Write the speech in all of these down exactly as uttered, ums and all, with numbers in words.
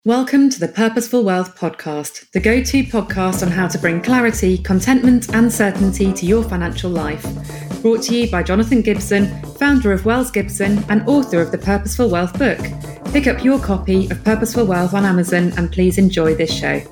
Welcome to the Purposeful Wealth Podcast, the go-to podcast on how to bring clarity, contentment and certainty to your financial life. Brought to you by Jonathan Gibson, founder of Wells Gibson and author of the Purposeful Wealth book. Pick up your copy of Purposeful Wealth on Amazon and please enjoy this show.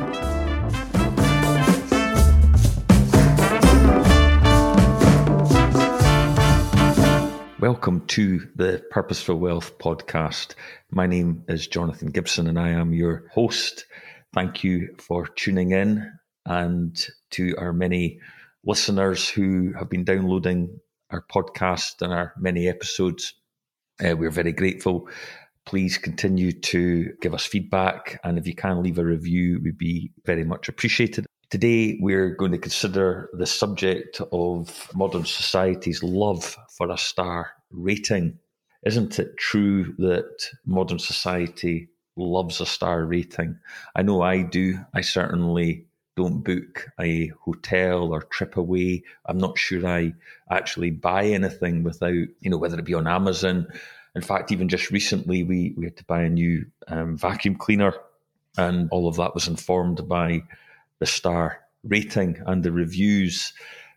Welcome to the Purposeful Wealth podcast. My name is Jonathan Gibson and I am your host. Thank you for tuning in, and to our many listeners who have been downloading our podcast and our many episodes. Uh, we're very grateful. Please continue to give us feedback, and if you can leave a review, we'd be very much appreciated. Today, we're going to consider the subject of modern society's love for a star rating. Isn't it true that modern society loves a star rating? I know I do. I certainly don't book a hotel or trip away. I'm not sure I actually buy anything without, you know, whether it be on Amazon. In fact, even just recently, we, we had to buy a new um, vacuum cleaner, and all of that was informed by the star rating and the reviews.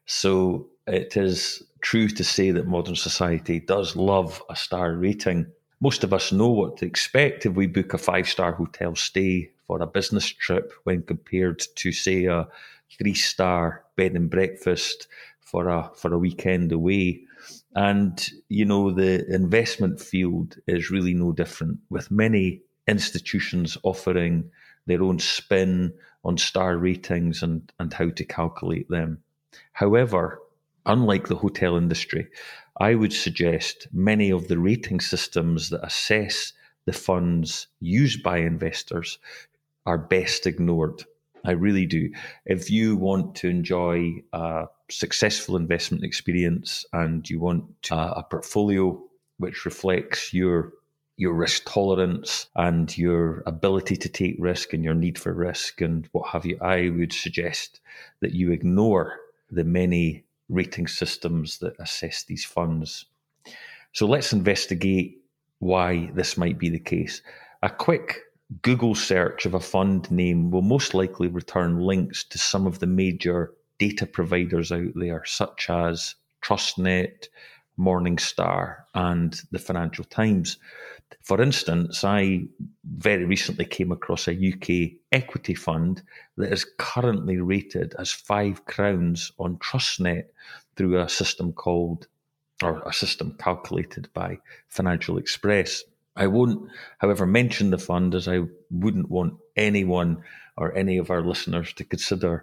So it is true to say that modern society does love a star rating. Most of us know what to expect if we book a five-star hotel stay for a business trip when compared to, say, a three-star bed and breakfast for a for a weekend away. And, you know, the investment field is really no different, with many institutions offering their own spin on star ratings and, and how to calculate them. However, unlike the hotel industry, I would suggest many of the rating systems that assess the funds used by investors are best ignored. I really do. If you want to enjoy a successful investment experience and you want uh, a portfolio which reflects your your risk tolerance and your ability to take risk and your need for risk and what have you, I would suggest that you ignore the many rating systems that assess these funds. So let's investigate why this might be the case. A quick Google search of a fund name will most likely return links to some of the major data providers out there, such as TrustNet, Morningstar, and the Financial Times. For instance, I very recently came across a U K equity fund that is currently rated as five crowns on TrustNet through a system called, or a system calculated by Financial Express. I won't, however, mention the fund, as I wouldn't want anyone or any of our listeners to consider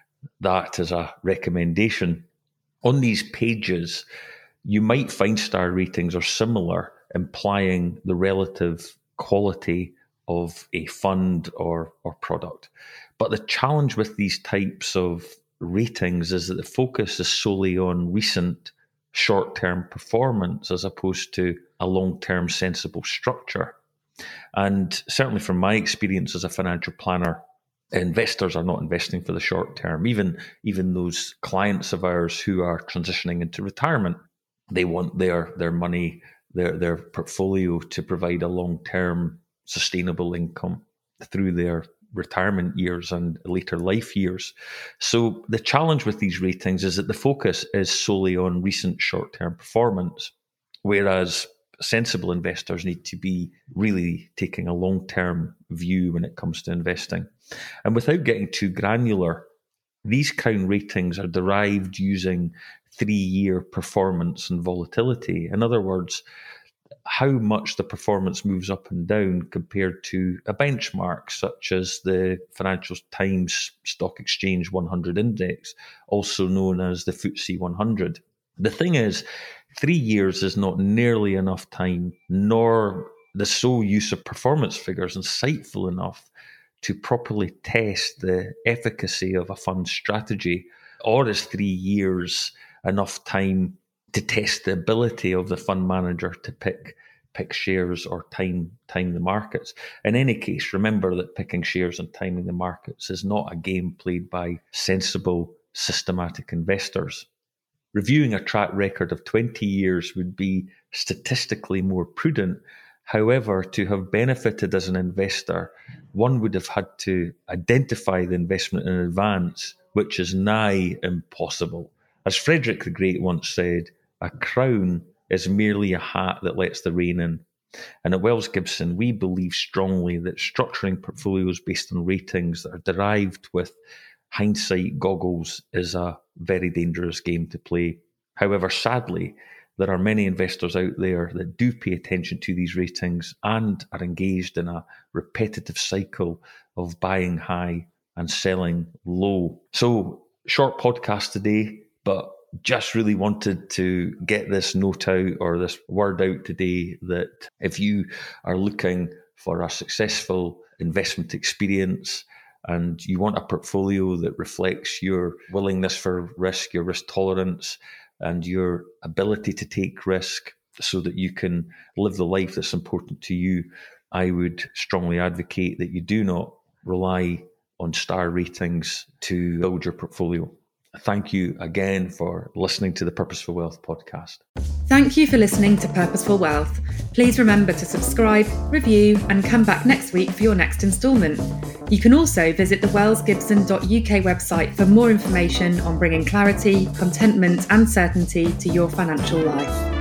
that as a recommendation. On these pages, you might find star ratings are similar, implying the relative quality of a fund or, or product. But the challenge with these types of ratings is that the focus is solely on recent short-term performance as opposed to a long-term sensible structure. And certainly from my experience as a financial planner, investors are not investing for the short term. Even, even those clients of ours who are transitioning into retirement, they want their, their money, their, their portfolio to provide a long-term sustainable income through their retirement years and later life years. So the challenge with these ratings is that the focus is solely on recent short-term performance, whereas sensible investors need to be really taking a long-term view when it comes to investing. And without getting too granular, these Crown ratings are derived using three-year performance and volatility. In other words, how much the performance moves up and down compared to a benchmark, such as the Financial Times Stock Exchange one hundred Index, also known as the F T S E one hundred. The thing is, three years is not nearly enough time, nor the sole use of performance figures insightful enough to properly test the efficacy of a fund strategy, or is three years enough time to test the ability of the fund manager to pick pick shares or time time the markets. In any case, remember that picking shares and timing the markets is not a game played by sensible, systematic investors. Reviewing a track record of twenty years would be statistically more prudent. However, to have benefited as an investor, one would have had to identify the investment in advance, which is nigh impossible. As Frederick the Great once said, a crown is merely a hat that lets the rain in. And at Wells Gibson, we believe strongly that structuring portfolios based on ratings that are derived with hindsight goggles is a very dangerous game to play. However, sadly, there are many investors out there that do pay attention to these ratings and are engaged in a repetitive cycle of buying high and selling low. So, short podcast today, but just really wanted to get this note out or this word out today that if you are looking for a successful investment experience and you want a portfolio that reflects your willingness for risk, your risk tolerance, and your ability to take risk so that you can live the life that's important to you, I would strongly advocate that you do not rely on star ratings to build your portfolio. Thank you again for listening to the Purposeful Wealth podcast. Thank you for listening to Purposeful Wealth. Please remember to subscribe, review, and come back next week for your next instalment. You can also visit the wells gibson dot U K website for more information on bringing clarity, contentment, and certainty to your financial life.